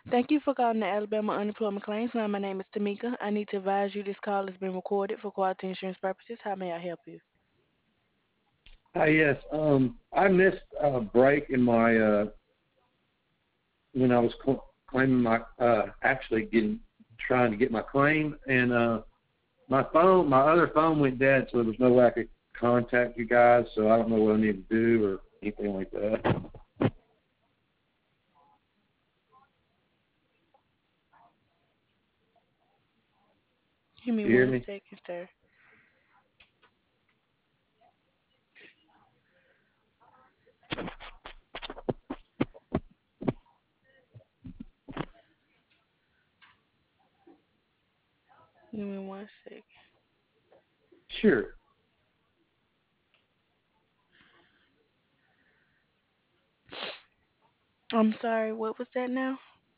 Thank you for calling the Alabama Unemployment Claims Line. My name is Tamika. I need to advise you this call has been recorded for quality insurance purposes. How may I help you? Hi, yes. I missed a break in my when I was claiming my actually getting trying to get my claim, and my other phone went dead, so there was no way I could contact you guys. So I don't know what I need to do or anything like that. Give me You hear one me? second, sir. Give me one second. Sure. I'm sorry, what was that now?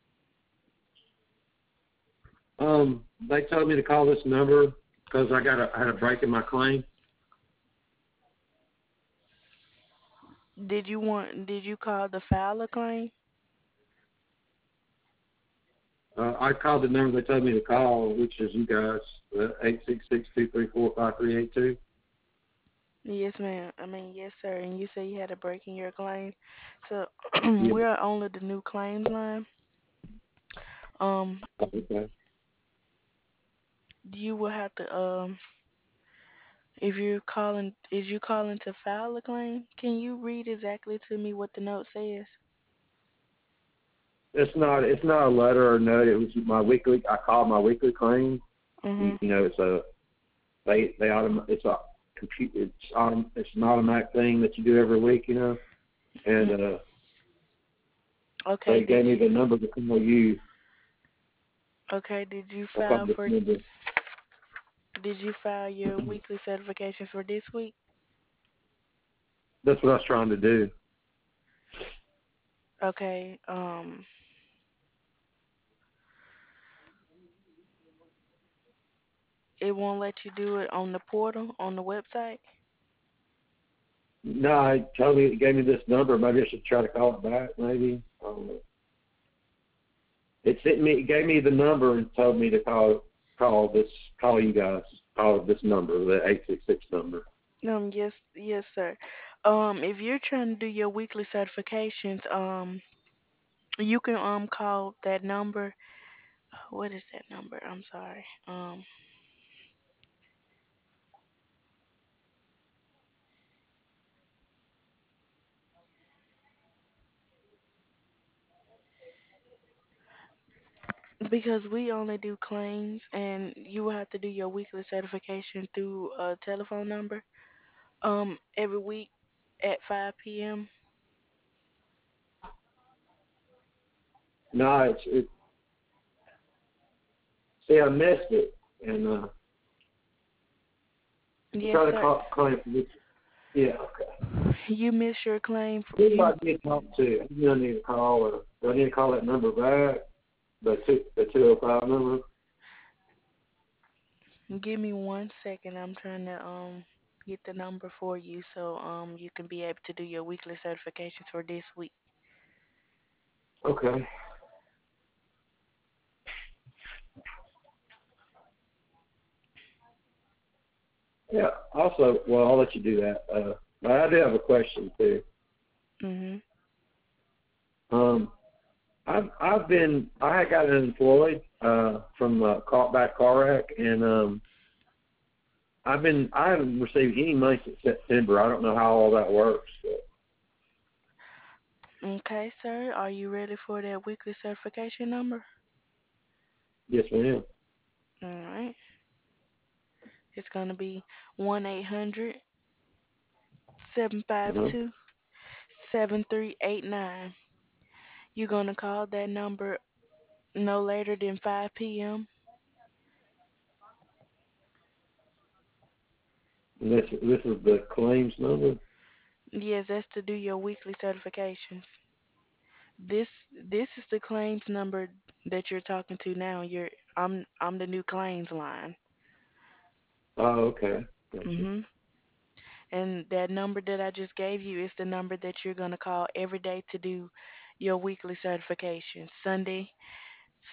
They told me to call this number because I had a break in my claim. Did you call the file a claim? I called the number they told me to call, which is you guys, 866-234-5382. Yes, ma'am. I mean, yes, sir. And you say you had a break in your claim. So Yeah. we're only the new claims line. Um, Okay. you will have to is you calling to file a claim? Can you read exactly to me what the note says? It's not a letter or note. It was my weekly. I called my weekly claim. Mhm. It's a it's a it's an automatic thing that you do every week. And Okay. they gave me the number to call you. Did you I called file this for number. did you file your weekly certification for this week? That's what I was trying to do. Okay. It won't let you do it on the portal on the website. No, I told me it gave me this number. Maybe I should try to call it back. Maybe. I don't know. It gave me the number and told me to call you guys, call this number, the 866 number. Yes, yes, sir. If you're trying to do your weekly certifications, you can call that number. What is that number? I'm sorry. Because we only do claims, and you will have to do your weekly certification through a telephone number. Every week at 5 p.m. No, see, I missed it, and I'm Yes, trying to sir. call you for this. Yeah, okay. You miss your claim. Who do I need to talk to? Who do I need to call, or do I need to call that number back? The 205 number? Give me one second. I'm trying to get the number for you so you can be able to do your weekly certifications for this week. Okay. Yeah. Also, well, I'll let you do that. But I do have a question too. Mhm. Um, I had got unemployed from a bad car wreck, and I haven't received any money since September. I don't know how all that works. But Okay, sir. Are you ready for that weekly certification number? yes, ma'am. All right. It's gonna be 1-800-752-7389. Uh-huh. 7389. You're gonna call that number no later than 5 p.m. And this is the claims number. Yes, that's to do your weekly certifications. This is the claims number that you're talking to now. I'm the new claims line. Oh, okay. Gotcha. Mhm. And that number that I just gave you is the number that you're gonna call every day to do your weekly certification. Sunday.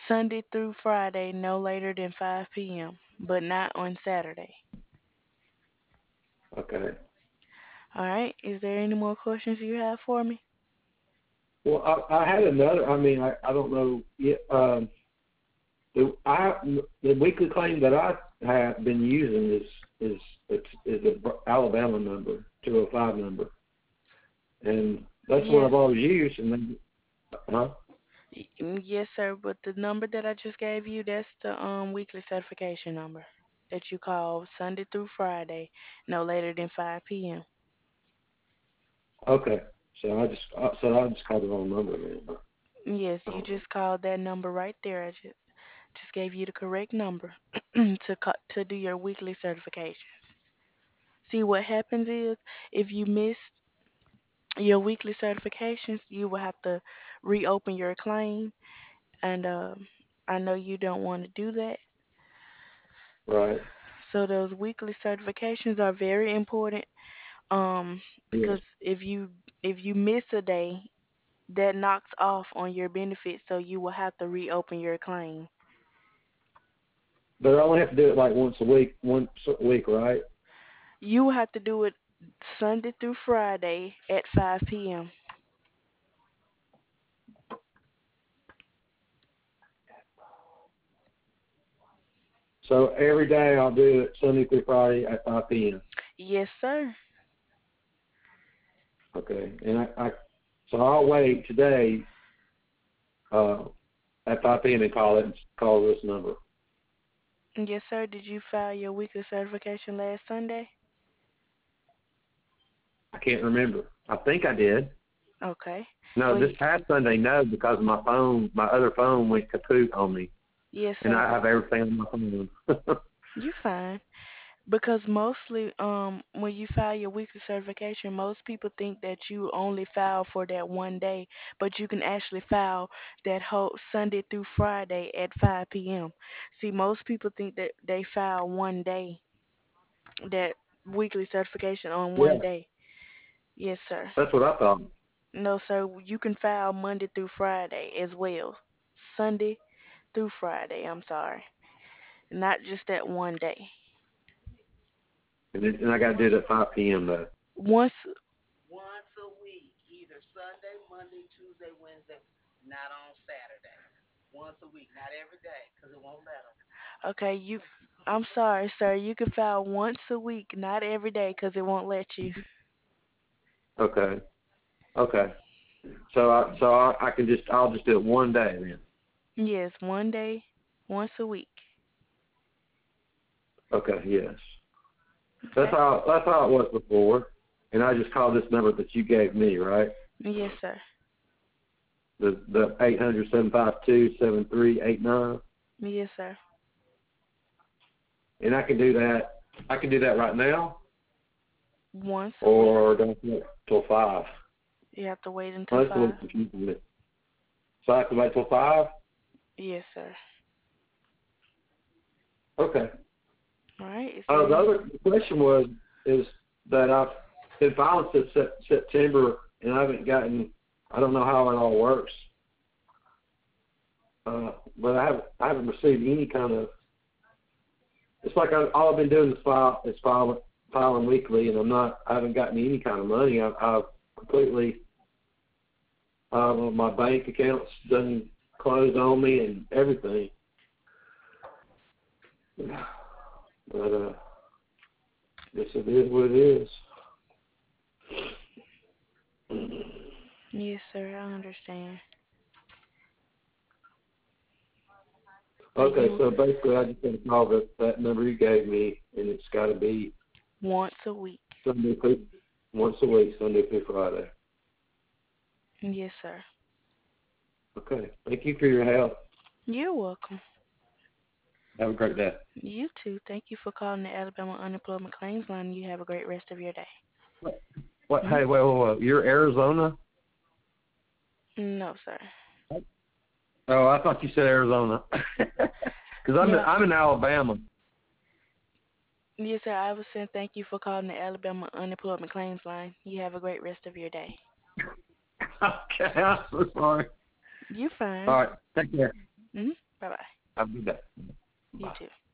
Sunday through Friday, no later than 5 p.m., but not on Saturday. Okay. All right. Is there any more questions you have for me? Well, I had another. I mean, I don't know. Yeah, the weekly claim that I have been using is the Alabama number, 205 number, and that's what Yes. I've always used. And then, huh? Yes, sir. But the number that I just gave you, that's the weekly certification number that you call Sunday through Friday, no later than 5 p.m. Okay. So I just called the wrong number, man. Yes, you Oh, just called that number right there. I just gave you the correct number to do your weekly certification. See, what happens is if you miss your weekly certifications, you will have to reopen your claim, and I know you don't want to do that. right. So those weekly certifications are very important. Yes. Because if you miss a day, that knocks off on your benefits, so you will have to reopen your claim. But I only have to do it like once a week, right? You will have to do it Sunday through Friday at 5 p.m. So every day I'll do it Sunday through Friday at 5 p.m. Yes, sir. Okay. And so I'll wait today uh, at 5 p.m. and call this number. Yes, sir. Did you file your weekly certification last Sunday? I can't remember. I think I did. Okay. No, Well, this past Sunday, no, because my other phone went kaput on me, yes, and sir. I have everything on my phone. You fine. Because mostly, when you file your weekly certification, most people think that you only file for that one day, but you can actually file that whole Sunday through Friday at 5 p.m. See, most people think that they file one day, that weekly certification on one Yeah, day. Yes, sir. that's what I thought. No, sir, you can file Monday through Friday as well. Sunday through Friday, I'm sorry. Not just that one day. And I got to do it at 5 p.m. though. Once, okay, I'm sorry, sir. You can file once a week, not every day, 'cause it won't let you. Okay. Okay. So I can I'll just do it one day then. Yes, one day, once a week. Okay. Yes. Okay. That's how it was before, and I just called this number that you gave me, right? Yes, sir. The 800-752-7389, Yes, sir. and I can do that. I can do that right now, Once a week. or don't wait till 5. You have to wait until Oh, that's a little 5. confusing. So I have to wait till 5. Yes, sir. Okay. All right. Is there The any? other question is that I've been filing since September, and I haven't gotten. I don't know how it all works, but I haven't received any kind of. It's like all I've been doing is filing weekly, and I haven't gotten any kind of money. I've completely my bank account's done closed on me and everything. But guess it is what it is. Yes, sir. I understand. But Okay, you so basically I just got to call that number you gave me, and it's got to be once a week. Sunday through, once a week, Sunday through Friday. Yes, sir. Okay, thank you for your help. You're welcome. Have a great day. You too. Thank you for calling the Alabama Unemployment Claims Line. You have a great rest of your day. What? Hmm. Hey, wait. You're Arizona? No, sir. Oh, I thought you said Arizona. Because No. I'm in Alabama. Yes, sir. I was saying thank you for calling the Alabama Unemployment Claims Line. You have a great rest of your day. Okay, I'm so sorry. You All fine. right, take care. Hmm. Bye bye. Have a good day. You Bye. too.